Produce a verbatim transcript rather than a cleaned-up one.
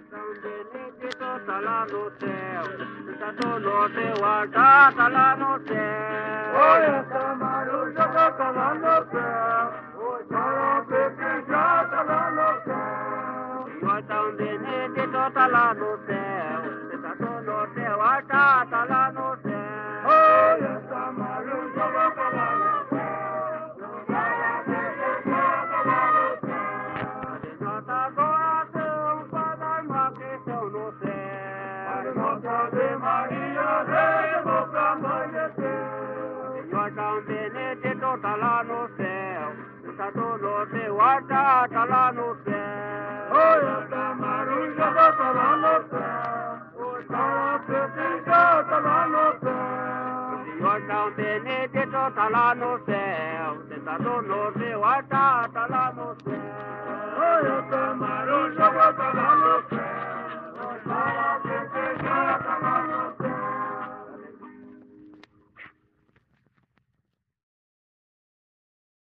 São Benedito tá lá no céu, Santo no teu altar tá lá no céu. Olha, Samaruja tá lá no céu, o São Benedito tá lá no céu. Senhor São Benedito tá lá no céu, Santo no teu altar tá lá no céu. Olha, Samaruja tá lá no céu, o São Benedito tá lá no céu. De nossa adoração para uma questão no céu. Nossa Ave Maria, rezemos pra amanhecer. Senhor São Benedito tá lá no céu, Santo no teu altar tá lá no céu. Olha, Samaruja tá lá no céu, o São Benedito tá lá no céu. Senhor São Benedito tá lá no céu, sentado no seu altar tá lá no céu. Olha, Samaruja tá lá no